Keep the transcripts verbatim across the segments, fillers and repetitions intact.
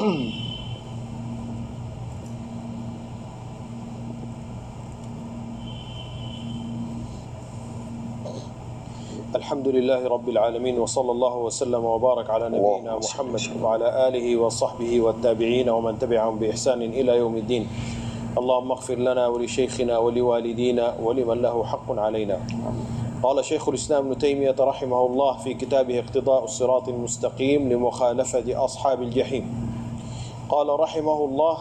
الحمد لله رب العالمين، وصلى الله وسلم وبارك على نبينا محمد وعلى آله وصحبه والتابعين ومن تبعهم بإحسان إلى يوم الدين. اللهم اغفر لنا ولشيخنا ولوالدينا ولمن له حق علينا. قال شيخ الإسلام ابن تيمية رحمه الله في كتابه اقتضاء الصراط المستقيم لمخالفة أصحاب الجحيم، قال رحمه الله: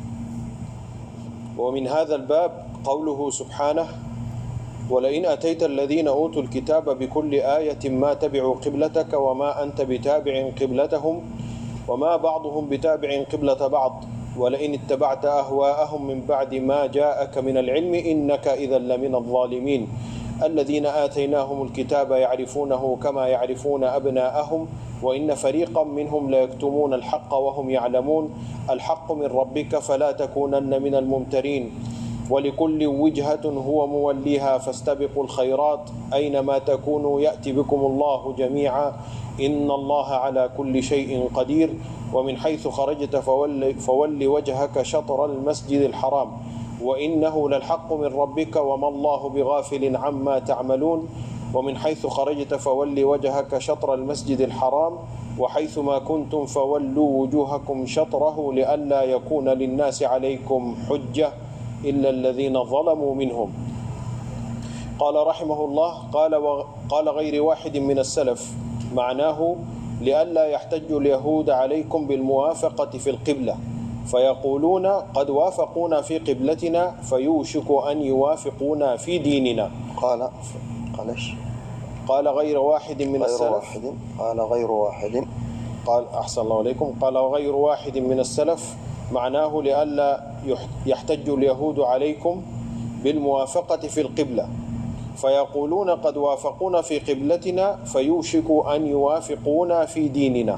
ومن هذا الباب قوله سبحانه: ولئن أتيت الذين أوتوا الكتاب بكل آية ما تبعوا قبلتك وما أنت بتابع قبلتهم وما بعضهم بتابع قبلة بعض ولئن اتبعت أهواءهم من بعد ما جاءك من العلم إنك إذا لمن الظالمين الذين آتيناهم الكتاب يعرفونه كما يعرفون أبناءهم وإن فريقا منهم ليكتمون الحق وهم يعلمون الحق من ربك فلا تكونن من الممترين ولكل وجهة هو موليها فاستبقوا الخيرات أينما تكونوا يأتي بكم الله جميعا إن الله على كل شيء قدير ومن حيث خرجت فول, فول وجهك شطر المسجد الحرام وإنه للحق من ربك وما الله بغافل عما تعملون ومن حيث خرجت فول وجهك شطر المسجد الحرام وحيثما كنتم فولوا وجوهكم شطره لئلا يكون للناس عليكم حجة إلا الذين ظلموا منهم. قال رحمه الله: قال وقال غير واحد من السلف معناه لئلا يحتج اليهود عليكم بالموافقة في القبلة فيقولون قد وافقونا في قبلتنا فيوشك أن يوافقونا في ديننا. قال قال قال غير واحد من غير السلف واحد قال غير واحد قال أحسن الله عليكم قال غير واحد من السلف معناه لئلا يحتج اليهود عليكم بالموافقة في القبلة فيقولون قد وافقونا في قبلتنا فيوشك أن يوافقونا في ديننا،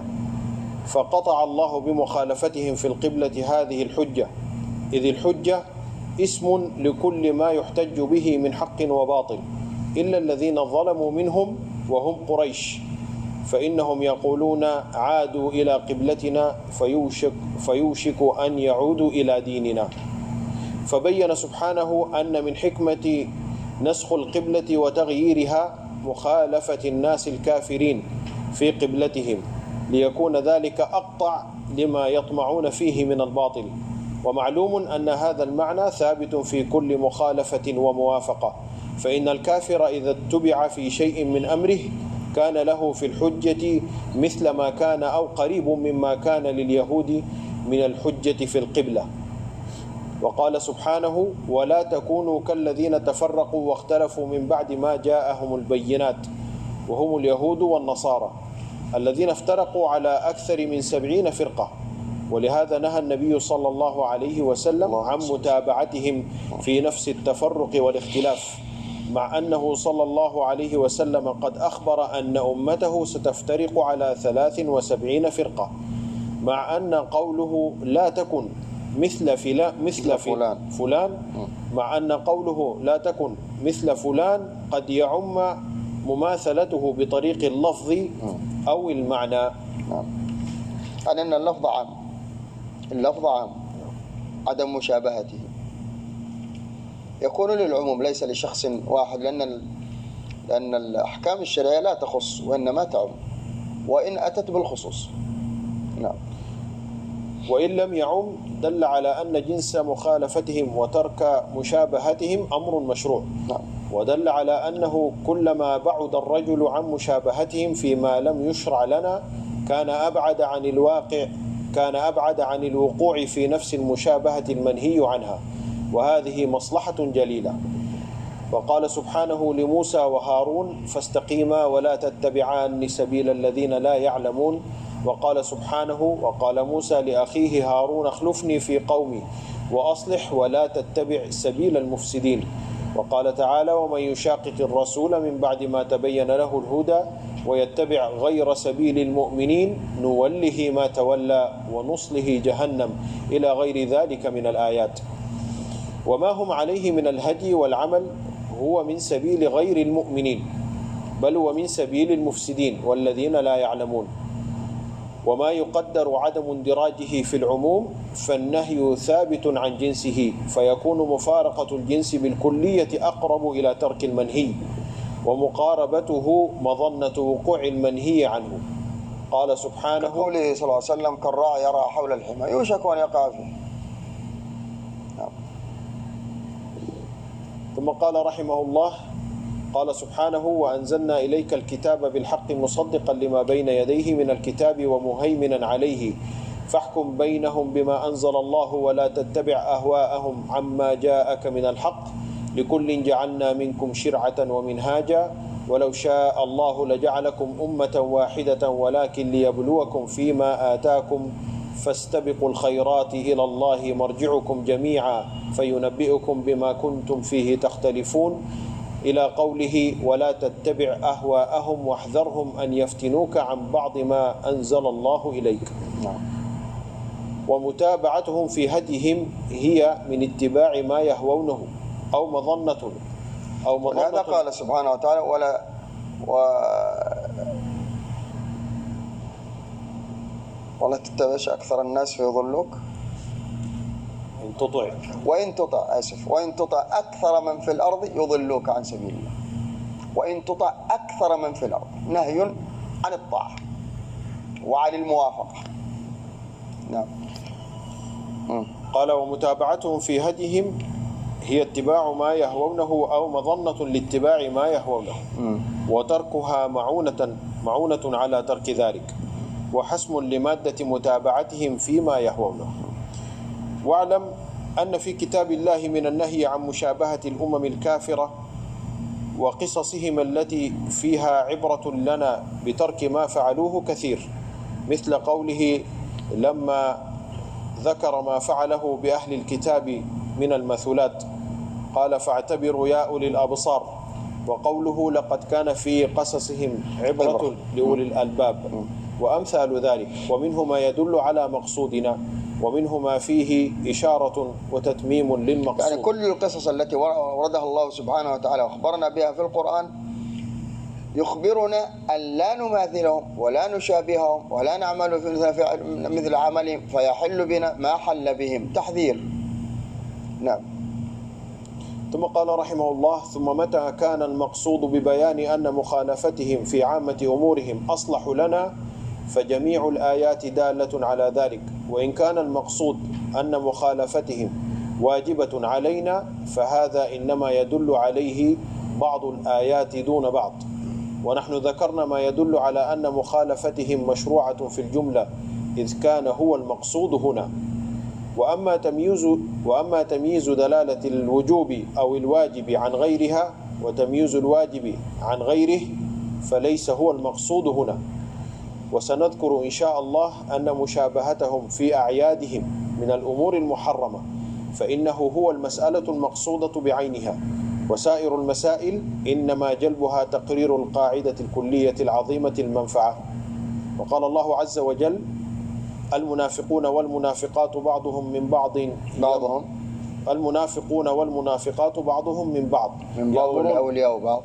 فقطع الله بمخالفتهم في القبلة هذه الحجة، إذ الحجة اسم لكل ما يحتج به من حق وباطل إلا الذين ظلموا منهم وهم قريش، فإنهم يقولون عادوا إلى قبلتنا فيوشك, فيوشك أن يعودوا إلى ديننا. فبين سبحانه أن من حكمة نسخ القبلة وتغييرها مخالفة الناس الكافرين في قبلتهم ليكون ذلك أقطع لما يطمعون فيه من الباطل، ومعلوم أن هذا المعنى ثابت في كل مخالفة وموافقة، فإن الكافر إذا اتبع في شيء من أمره كان له في الحجة مثل ما كان أو قريب مما كان لليهود من الحجة في القبلة. وقال سبحانه: ولا تكونوا كالذين تفرقوا واختلفوا من بعد ما جاءهم البينات وهم اليهود والنصارى الذين افترقوا على أكثر من سبعين فرقة، ولهذا نهى النبي صلى الله عليه وسلم عن متابعتهم في نفس التفرق والاختلاف، مع أنه صلى الله عليه وسلم قد أخبر أن أمته ستفترق على ثلاث وسبعين فرقة، مع أن قوله لا تكن مثل فلان مثل فلان, فلان مع أن قوله لا تكن مثل فلان قد يعم مماثلته بطريق اللفظ أو المعنى. يعني أن اللفظ عام اللفظ عام عدم مشابهته يكون للعموم ليس لشخص واحد، لأن لأن الأحكام الشرعية لا تخص وإنما تعم وإن أتت بالخصوص. نعم. وإن لم يعم دل على أن جنس مخالفتهم وترك مشابهتهم أمر مشروع. نعم. ودل على أنه كلما بعد الرجل عن مشابهتهم فيما لم يشرع لنا كان أبعد عن الواقع كان أبعد عن الوقوع في نفس المشابهة المنهي عنها، وهذه مصلحة جليلة. وقال سبحانه لموسى وهارون: فاستقيما ولا تتبعان سبيل الذين لا يعلمون. وقال سبحانه: وقال موسى لأخيه هارون: اخلفني في قومي وأصلح ولا تتبع سبيل المفسدين. وقال تعالى: ومن يشاقق الرسول من بعد ما تبين له الهدى ويتبع غير سبيل المؤمنين نوله ما تولى ونصله جهنم إلى غير ذلك من الآيات. وما هم عليه من الهدي والعمل هو من سبيل غير المؤمنين، بل هو من سبيل المفسدين والذين لا يعلمون. وما يقدر عدم اندراجه في العموم فالنهي ثابت عن جنسه، فيكون مفارقة الجنس بالكلية أقرب إلى ترك المنهي، ومقاربته مظنة وقوع المنهي عنه. قال سبحانه قوله صلى الله عليه وسلم كالراعي يرعى حول الحمى يوشك أن يقع فيه. نعم. ثم قال رحمه الله قال سبحانه وأنزلنا إليك الكتاب بالحق مصدقا لما بين يديه من الكتاب ومهيمنا عليه فاحكم بينهم بما أنزل الله ولا تتبع أهواءهم عما جاءك من الحق لكل جعلنا منكم شرعة ومنهاجا ولو شاء الله لجعلكم أمة واحدة ولكن ليبلوكم فيما آتاكم فاستبقوا الخيرات إلى الله مرجعكم جميعا فينبئكم بما كنتم فيه تختلفون إلى قوله ولا تتبع أهواءهم واحذرهم أن يفتنوك عن بعض ما أنزل الله إليك. ومتابعتهم في هديهم هي من اتباع ما يهوونه أو مظنة أو مظنة. هذا قال سبحانه وتعالى ولا و ولا تتبعش أكثر الناس فيضلوك إن تطع وإن تطع آسف وإن تطع أكثر من في الأرض يضلوك عن سبيل الله. وإن تطع أكثر من في الأرض نهي عن الطاعة وعن الموافقة. نعم. قال ومتابعتهم في هديهم هي اتباع ما يهوونه أو مظنة لاتباع ما يهوونه وتركها معونة معونة على ترك ذلك وحسم لمادة متابعتهم فيما يهوونه. واعلم أن في كتاب الله من النهي عن مشابهة الأمم الكافرة وقصصهم التي فيها عبرة لنا بترك ما فعلوه كثير، مثل قوله لما ذكر ما فعله بأهل الكتاب من المثلات قال فاعتبروا يا أولي الأبصار، وقوله لقد كان في قصصهم عبرة لأولي الألباب وأمثال ذلك، ومنه ما يدل على مقصودنا ومنه ما فيه إشارة وتتميم للمقصود. يعني كل القصص التي وردها الله سبحانه وتعالى وأخبرنا بها في القرآن يخبرنا أن لا نماثلهم ولا نشابههم ولا نعمل في مثل عملهم فيحل بنا ما حل بهم، تحذير. نعم. ثم قال رحمه الله ثم متى كان المقصود ببيان أن مخالفتهم في عامة أمورهم أصلح لنا فجميع الآيات دالة على ذلك، وإن كان المقصود أن مخالفتهم واجبة علينا فهذا إنما يدل عليه بعض الآيات دون بعض، ونحن ذكرنا ما يدل على أن مخالفتهم مشروعة في الجملة إذ كان هو المقصود هنا. وأما تمييز وأما تمييز دلالة الوجوب أو الواجب عن غيرها وتمييز الواجب عن غيره فليس هو المقصود هنا. وسنذكر إن شاء الله أن مشابهتهم في أعيادهم من الأمور المحرمة فإنه هو المسألة المقصودة بعينها، وسائر المسائل إنما جلبها تقرير القاعدة الكلية العظيمة المنفعة. وقال الله عز وجل المنافقون والمنافقات بعضهم من بعض بعضهم المنافقون والمنافقات بعضهم من بعض من بعض الأولياء وبعض.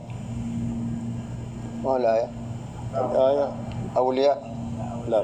ما الآية؟ الآية أولياء لا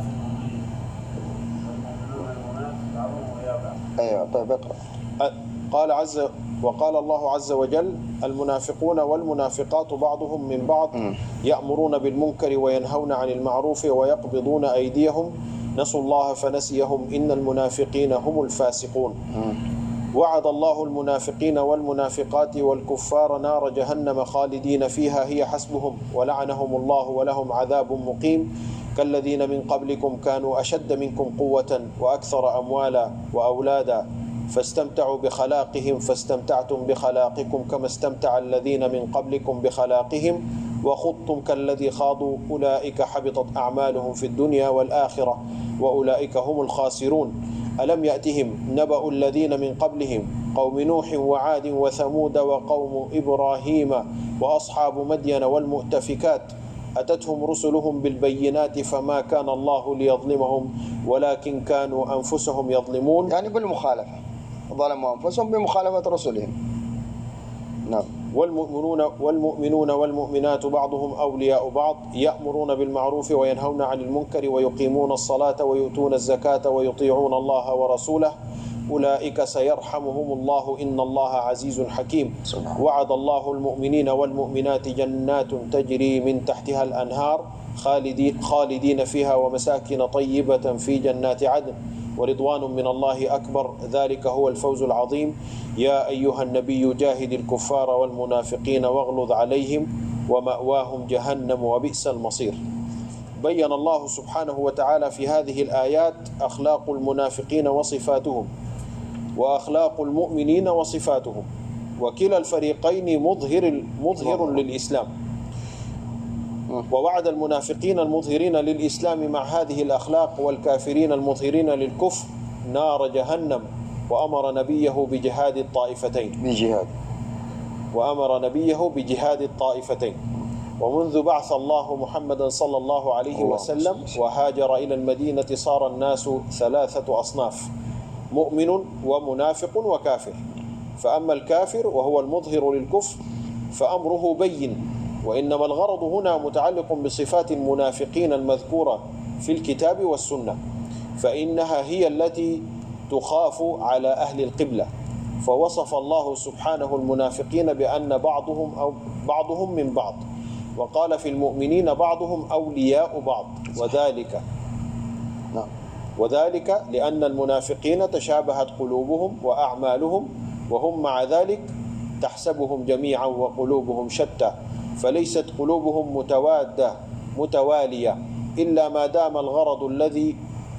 أيوة طيب اقرأ. قال عز وقال الله عز وجل المنافقون والمنافقات بعضهم من بعض يأمرون بالمنكر وينهون عن المعروف ويقبضون أيديهم نسوا الله فنسيهم إن المنافقين هم الفاسقون. وعد الله المنافقين والمنافقات والكفار نار جهنم خالدين فيها هي حسبهم ولعنهم الله ولهم عذاب مقيم كالذين من قبلكم كانوا أشد منكم قوة وأكثر أموالا وأولادا فاستمتعوا بخلاقهم فاستمتعتم بخلاقكم كما استمتع الذين من قبلكم بخلاقهم وخضتم كالذي خاضوا أولئك حبطت أعمالهم في الدنيا والآخرة وأولئك هم الخاسرون. ألم يأتهم نبأ الذين من قبلهم قوم نوح وعاد وثمود وقوم إبراهيم وأصحاب مدين والمؤتفكات أتتهم رسلهم بالبينات فما كان الله ليظلمهم ولكن كانوا أنفسهم يظلمون. يعني بالمخالفة ظلموا أنفسهم بمخالفة رسلهم. نعم. والمؤمنون والمؤمنون والمؤمنات بعضهم أولياء بعض يأمرون بالمعروف وينهون عن المنكر ويقيمون الصلاة ويؤتون الزكاة ويطيعون الله ورسوله أولئك سيرحمهم الله إن الله عزيز حكيم. وعد الله المؤمنين والمؤمنات جنات تجري من تحتها الأنهار خالدين خالدين فيها ومساكن طيبة في جنات عدن ورضوان من الله أكبر ذلك هو الفوز العظيم. يا أيها النبي جاهد الكفار والمنافقين واغلظ عليهم ومأواهم جهنم وبئس المصير. بين الله سبحانه وتعالى في هذه الآيات أخلاق المنافقين وصفاتهم وأخلاق المؤمنين وصفاتهم، وكلا الفريقين مظهر مظهر للإسلام. ووعد المنافقين المظهرين للإسلام مع هذه الأخلاق والكافرين المظهرين للكفر نار جهنم، وأمر نبيه بجهاد الطائفتين بجهاد وأمر نبيه بجهاد الطائفتين. ومنذ بعث الله محمدا صلى الله عليه وسلم وهاجر إلى المدينة صار الناس ثلاثة أصناف: مؤمن ومنافق وكافر. فأما الكافر وهو المظهر للكفر فأمره بين، وإنما الغرض هنا متعلق بصفات المنافقين المذكورة في الكتاب والسنة، فإنها هي التي تخاف على أهل القبلة. فوصف الله سبحانه المنافقين بأن بعضهم أو بعضهم من بعض، وقال في المؤمنين بعضهم أولياء بعض، وذلك وذلك لأن المنافقين تشابهت قلوبهم وأعمالهم، وهم مع ذلك تحسبهم جميعا وقلوبهم شتى، فليست قلوبهم متوادة متوالية إلا ما دام الغرض الذي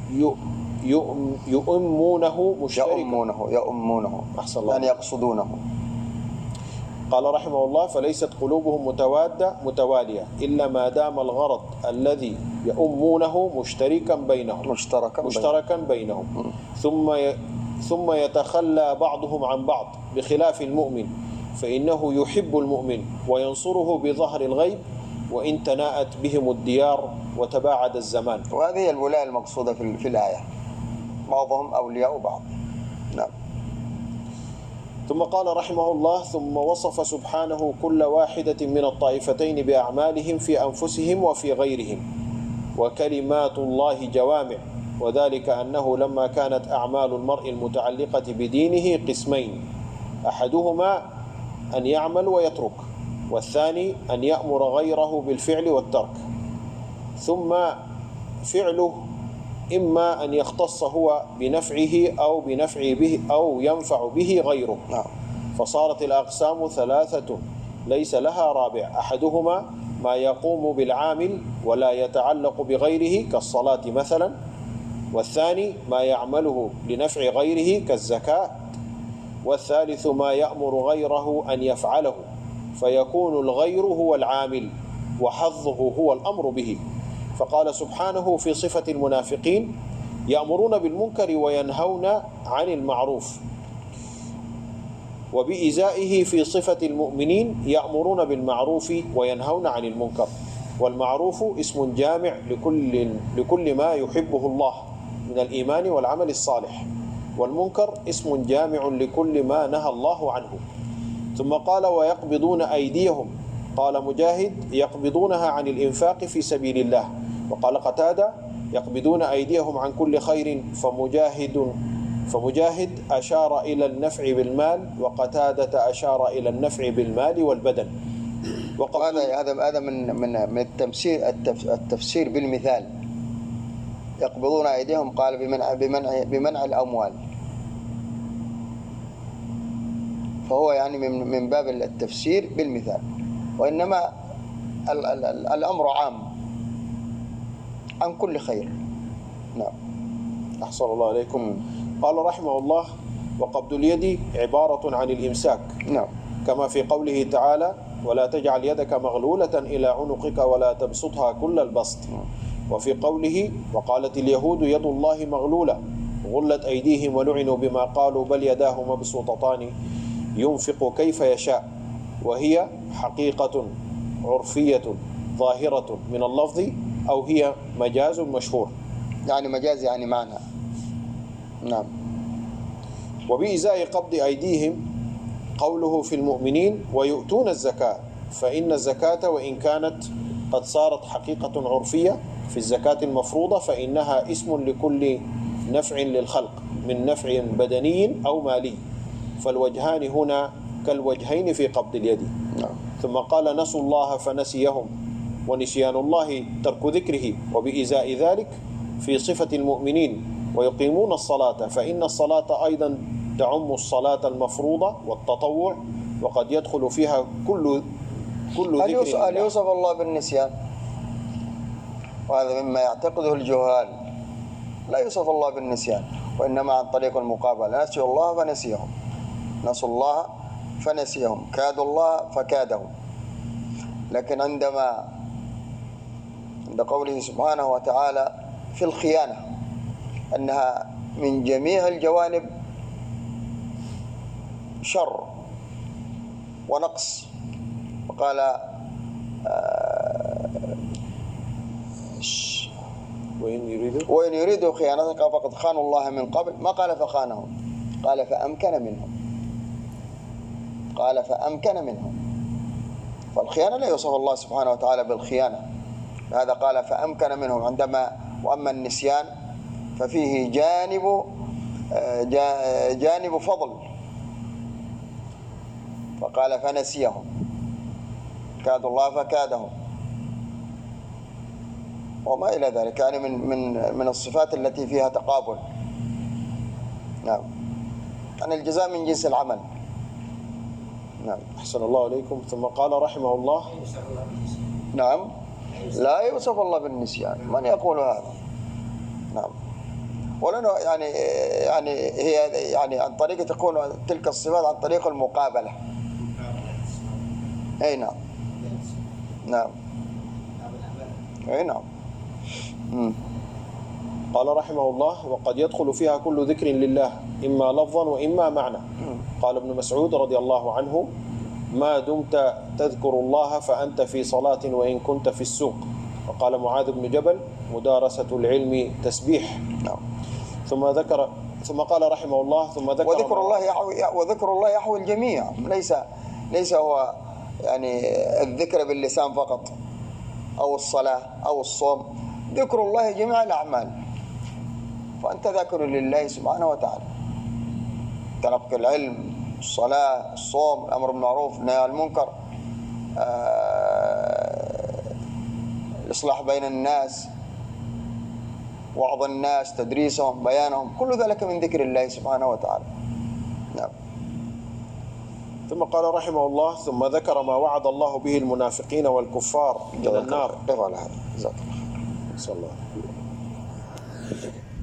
يؤمونه مشتركا يؤمونه يؤمونه أحسن الله يعني يقصدونه. قال رحمه الله: فليست قلوبهم متوادة متوالية إلا ما دام الغرض الذي يؤمونه مشتركا بينهم مشتركا, مشتركا بينهم م. ثم ي... ثم يتخلى بعضهم عن بعض، بخلاف المؤمن فإنه يحب المؤمن وينصره بظهر الغيب وإن تناءت بهم الديار وتباعد الزمان. وهذه الولاية المقصودة في, في الآية، بعضهم أولياء بعض. نعم. ثم قال رحمه الله: ثم وصف سبحانه كل واحدة من الطائفتين بأعمالهم في أنفسهم وفي غيرهم، وكلمات الله جوامع، وذلك أنه لما كانت أعمال المرء المتعلقة بدينه قسمين: أحدهما أن يعمل ويترك، والثاني أن يأمر غيره بالفعل والترك، ثم فعله إما أن يختص هو بنفعه أو بنفع به أو ينفع به غيره. فصارت الأقسام ثلاثة ليس لها رابع: أحدهما ما يقوم بالعامل ولا يتعلق بغيره كالصلاة مثلا، والثاني ما يعمله لنفع غيره كالزكاة، والثالث ما يأمر غيره أن يفعله فيكون الغير هو العامل وحظه هو الأمر به. فقال سبحانه في صفة المنافقين: يأمرون بالمنكر وينهون عن المعروف، وبإزائه في صفة المؤمنين: يأمرون بالمعروف وينهون عن المنكر. والمعروف اسم جامع لكل, لكل ما يحبه الله من الإيمان والعمل الصالح، والمنكر اسم جامع لكل ما نهى الله عنه. ثم قال: ويقبضون أيديهم. قال مجاهد: يقبضونها عن الإنفاق في سبيل الله. وقال قتادة: يقبضون أيديهم عن كل خير. فمجاهد فمجاهد أشار إلى النفع بالمال، وقتادة أشار إلى النفع بالمال والبدن. وهذا هذا هذا من من من التفسير التفسير بالمثال. يقبضون أيديهم قال بمنع بمنع بمنع الأموال، فهو يعني من من باب التفسير بالمثال، وإنما ال ال ال الأمر عام عن كل خير. نعم. أحسن الله عليكم. قال رحمه الله: وقبض اليد عبارة عن الإمساك. نعم. كما في قوله تعالى: ولا تجعل يدك مغلولة إلى عنقك ولا تبسطها كل البسط. وفي قوله: وقالت اليهود يد الله مغلولة غلت أيديهم ولعنوا بما قالوا بل يداه مبسوطتان ينفق كيف يشاء، وهي حقيقة عرفية ظاهرة من اللفظ، أو هي مجاز مشهور. يعني مجاز يعني معنى. نعم. وبإزاء قبض أيديهم قوله في المؤمنين ويؤتون الزكاة، فإن الزكاة وإن كانت قد صارت حقيقة عرفية في الزكاة المفروضة فإنها اسم لكل نفع للخلق من نفع بدني أو مالي، فالوجهان هنا كالوجهين في قبض اليد. ثم قال نسوا الله فنسيهم، ونسيان الله ترك ذكره، وبإزاء ذلك في صفة المؤمنين ويقيمون الصلاة، فإن الصلاة أيضا تعم الصلاة المفروضة والتطوع، وقد يدخل فيها كل كل ذكر. هل يوصف الله بالنسيان؟ وهذا مما يعتقده الجهال. لا يوصف الله بالنسيان، وإنما عن طريق المقابلة. نسوا الله فنسيهم، نسوا الله فنسيهم، كادوا الله فكادهم. لكن عندما عند قوله سبحانه وتعالى في الخيانة أنها من جميع الجوانب شر ونقص، وقال آه وإن يريدوا وإن يريدوا خيانتك فقد خانوا الله من قبل، ما قال فخانهم، قال فأمكن منهم، قال فأمكن منهم. فالخيانة لا يوصف الله سبحانه وتعالى بالخيانة، هذا قال فأمكن منهم. عندما وأما النسيان ففيه جانب جانب فضل، فقال فنسيهم، كادوا الله فكادهم، وما إلى ذلك، يعني من من من الصفات التي فيها تقابل. نعم، يعني الجزاء من جنس العمل. نعم. أحسن الله عليكم. ثم قال رحمه الله نعم لا يوصف الله بالنسيان، من يقول هذا؟ نعم. ولأنه يعني يعني هي يعني عن طريق تكون تلك الصفات عن طريق المقابلة. أي نعم. نعم. أي نعم. مم. قال رحمه الله وقد يدخل فيها كل ذكر لله إما لفظا وإما معنى. قال ابن مسعود رضي الله عنه ما دمت تذكر الله فأنت في صلاة وإن كنت في السوق. وقال معاذ بن جبل مدارسة العلم تسبيح. نعم. ثم ذكر ثم قال رحمه الله ثم ذكر وذكر الله يحوي وذكر الله يحوي الجميع، ليس ليس هو يعني الذكر باللسان فقط أو الصلاة أو الصوم، ذكر الله جميع الأعمال. فأنت ذاكر لله سبحانه وتعالى، تلقي العلم، الصلاة، الصوم، الأمر بالمعروف، النهي عن المنكر، الإصلاح بين الناس، وعظ الناس، تدريسهم، بيانهم، كل ذلك من ذكر الله سبحانه وتعالى. نعم. ثم قال رحمه الله ثم ذكر ما وعد الله به المنافقين والكفار من النار. قف على هذا. جزاك الله خير. صلى الله عليه وسلم.